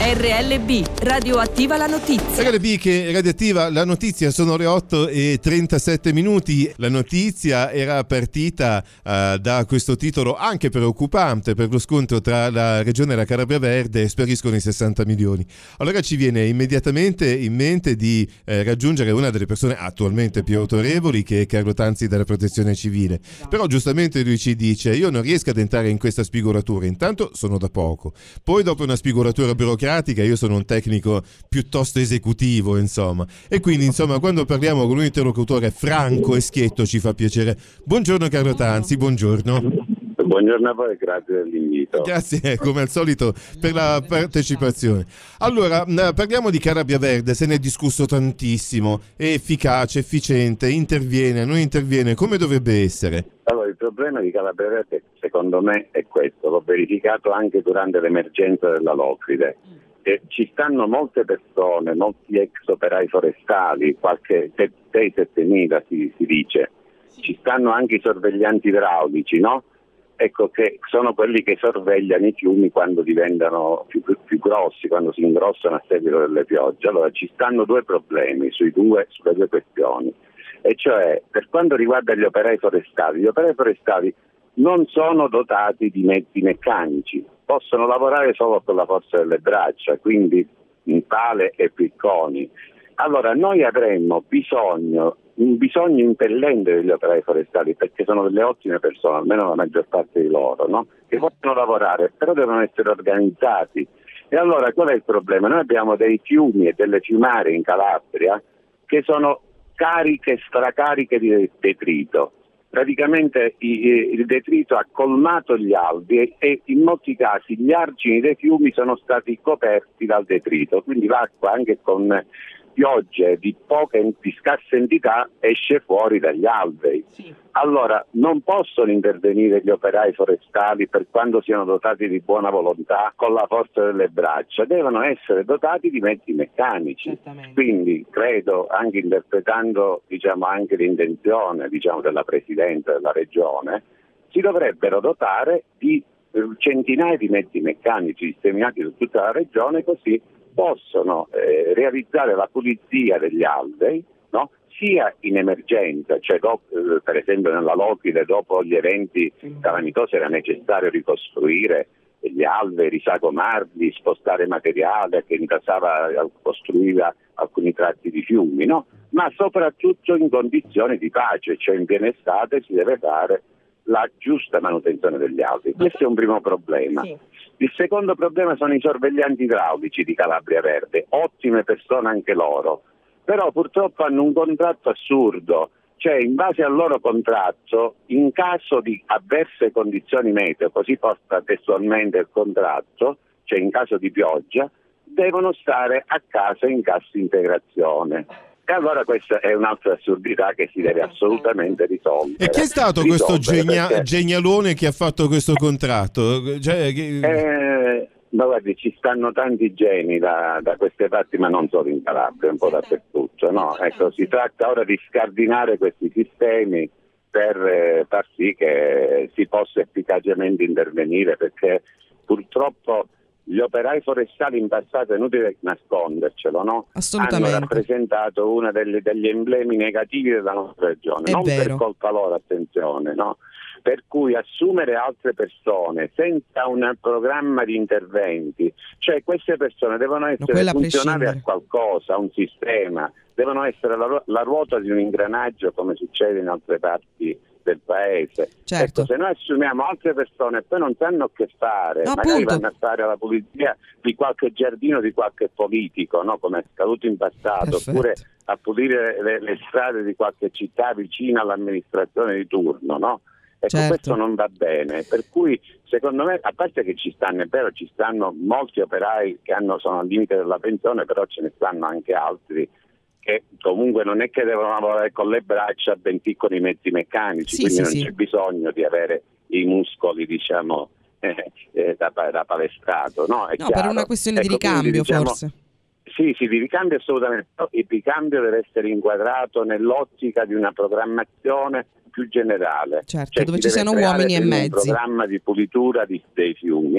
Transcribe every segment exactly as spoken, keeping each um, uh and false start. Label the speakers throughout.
Speaker 1: R L B, radioattiva la notizia.
Speaker 2: R L B che radioattiva la notizia, sono le otto e trentasette minuti. La notizia era partita uh, da questo titolo anche preoccupante: per lo scontro tra la Regione e la Calabria Verde spariscono i sessanta milioni. Allora ci viene immediatamente in mente di eh, raggiungere una delle persone attualmente più autorevoli, che è Carlo Tanzi della Protezione Civile. Però giustamente lui ci dice: io non riesco ad entrare in questa spigolatura, intanto sono da poco, poi dopo una spigolatura burocratica io sono un tecnico piuttosto esecutivo, insomma, e quindi insomma quando parliamo con un interlocutore franco e schietto ci fa piacere. Buongiorno Carlo Tanzi, buongiorno.
Speaker 3: Buongiorno a voi, grazie dell'invito.
Speaker 2: Grazie come al solito per la partecipazione. Allora, parliamo di Calabria Verde, se ne è discusso tantissimo, è efficace, efficiente, interviene, non interviene, come dovrebbe essere?
Speaker 3: Allora, il problema di Calabria Verde secondo me è questo, l'ho verificato anche durante l'emergenza della Locride. E ci stanno molte persone, molti ex operai forestali, qualche sei sette mila si, si dice, ci stanno anche i sorveglianti idraulici, no? Ecco, che sono quelli che sorvegliano i fiumi quando diventano più, più, più grossi, quando si ingrossano a seguito delle piogge. Allora ci stanno due problemi sui due, sulle due questioni, e cioè per quanto riguarda gli operai forestali, gli operai forestali non sono dotati di mezzi meccanici, possono lavorare solo con la forza delle braccia, quindi in pale e picconi. Allora noi avremmo bisogno, un bisogno impellente degli operai forestali, perché sono delle ottime persone, almeno la maggior parte di loro, no? Che possono lavorare, però devono essere organizzati. E allora qual è il problema? Noi abbiamo dei fiumi e delle fiumare in Calabria che sono cariche, stracariche di detrito. Praticamente il detrito ha colmato gli alvei e in molti casi gli argini dei fiumi sono stati coperti dal detrito, quindi l'acqua anche con piogge di poca di scarsa entità esce fuori dagli alvei. Sì. Allora non possono intervenire gli operai forestali, per quanto siano dotati di buona volontà, con la forza delle braccia, devono essere dotati di mezzi meccanici. Quindi credo, anche interpretando diciamo anche l'intenzione diciamo della Presidente della Regione, si dovrebbero dotare di eh, centinaia di mezzi meccanici disseminati su tutta la Regione, così possono eh, realizzare la pulizia degli alvei, no? Sia in emergenza, cioè dopo, eh, per esempio nella Locride dopo gli eventi calamitosi era necessario ricostruire gli alvei, risagomarli, spostare materiale che intasava, costruiva alcuni tratti di fiumi, no? Ma soprattutto in condizioni di pace, cioè in piena estate si deve fare la giusta manutenzione degli alvei. Questo è un primo problema. Sì. Il secondo problema sono i sorveglianti idraulici di Calabria Verde, ottime persone anche loro, però purtroppo hanno un contratto assurdo, cioè in base al loro contratto, in caso di avverse condizioni meteo, così posta testualmente il contratto, cioè in caso di pioggia, devono stare a casa in cassa integrazione. E allora questa è un'altra assurdità che si deve assolutamente risolvere.
Speaker 2: E chi è stato questo genia- perché... genialone che ha fatto questo contratto? Cioè, che...
Speaker 3: eh, ma guardi, ci stanno tanti geni da, da queste parti, ma non solo in Calabria, un po' dappertutto, no? Ecco, si tratta ora di scardinare questi sistemi per eh, far sì che si possa efficacemente intervenire, perché purtroppo gli operai forestali in passato, è inutile nascondercelo, no?
Speaker 4: Assolutamente.
Speaker 3: Hanno rappresentato uno delle, degli emblemi negativi della nostra regione,
Speaker 4: è
Speaker 3: non
Speaker 4: vero.
Speaker 3: Per colpa loro, attenzione, no? Per cui assumere altre persone senza un programma di interventi, cioè queste persone devono essere
Speaker 4: no,
Speaker 3: funzionali
Speaker 4: a,
Speaker 3: a qualcosa, a un sistema, devono essere la, la ruota di un ingranaggio come succede in altre parti del paese.
Speaker 4: Certo.
Speaker 3: Ecco, se noi assumiamo altre persone e poi non sanno che fare,
Speaker 4: no,
Speaker 3: magari
Speaker 4: appunto.
Speaker 3: vanno a fare la pulizia di qualche giardino di qualche politico, no? Come è accaduto in passato,
Speaker 4: Perfetto.
Speaker 3: Oppure a pulire le, le strade di qualche città vicina all'amministrazione di turno, no? Ecco,
Speaker 4: certo.
Speaker 3: Questo non va bene, per cui secondo me, a parte che ci stanno, è vero, ci stanno molti operai che hanno, sono al limite della pensione, però ce ne stanno anche altri che comunque non è che devono lavorare con le braccia, bensì con i mezzi meccanici,
Speaker 4: sì,
Speaker 3: quindi
Speaker 4: sì,
Speaker 3: non
Speaker 4: sì.
Speaker 3: c'è bisogno di avere i muscoli, diciamo, eh, eh, da, da palestrato, no? È
Speaker 4: no,
Speaker 3: chiaro.
Speaker 4: per una questione
Speaker 3: ecco,
Speaker 4: di ricambio,
Speaker 3: quindi, diciamo,
Speaker 4: forse.
Speaker 3: Sì, sì, di ricambio assolutamente. Il ricambio deve essere inquadrato nell'ottica di una programmazione più generale.
Speaker 4: Certo,
Speaker 3: cioè,
Speaker 4: dove
Speaker 3: si
Speaker 4: ci
Speaker 3: deve
Speaker 4: siano
Speaker 3: creare
Speaker 4: uomini e
Speaker 3: prima
Speaker 4: mezzi.
Speaker 3: un programma di pulitura di, dei fiumi,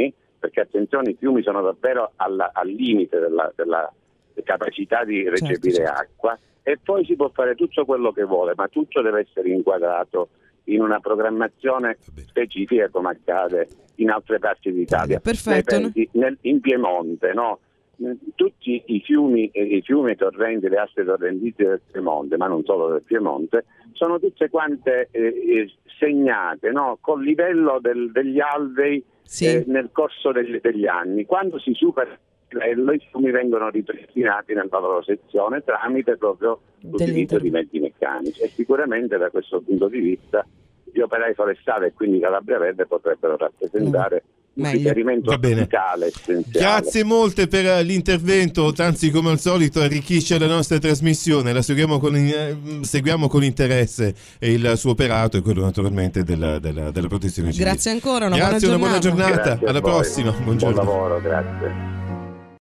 Speaker 3: perché attenzione, i fiumi sono davvero alla, al limite della, della capacità di recepire
Speaker 4: certo, certo.
Speaker 3: acqua, e poi si può fare tutto quello che vuole, ma tutto deve essere inquadrato in una programmazione specifica, come accade in altre parti d'Italia.
Speaker 4: Perfetto.
Speaker 3: Pensi, nel, in Piemonte, no? Tutti i fiumi, i fiumi torrenti, le aste torrentizie del Piemonte, ma non solo del Piemonte, sono tutte quante eh, segnate, no? Col livello del, degli alvei, sì. eh, nel corso degli, degli anni. Quando si supera il livello, i fiumi vengono ripristinati nella loro sezione tramite proprio l'utilizzo di mezzi meccanici, e sicuramente da questo punto di vista gli operai forestali e quindi Calabria Verde potrebbero rappresentare mm. un riferimento vitale, essenziale.
Speaker 2: Grazie molte per l'intervento. Tanzi, come al solito, arricchisce la nostra trasmissione. La seguiamo con, eh, seguiamo con interesse il suo operato e quello naturalmente della, della, della protezione civile.
Speaker 4: Grazie ancora, una
Speaker 2: grazie,
Speaker 4: buona
Speaker 2: giornata. Una buona giornata.
Speaker 3: Grazie
Speaker 2: alla prossima. Buongiorno.
Speaker 3: Buon lavoro, grazie.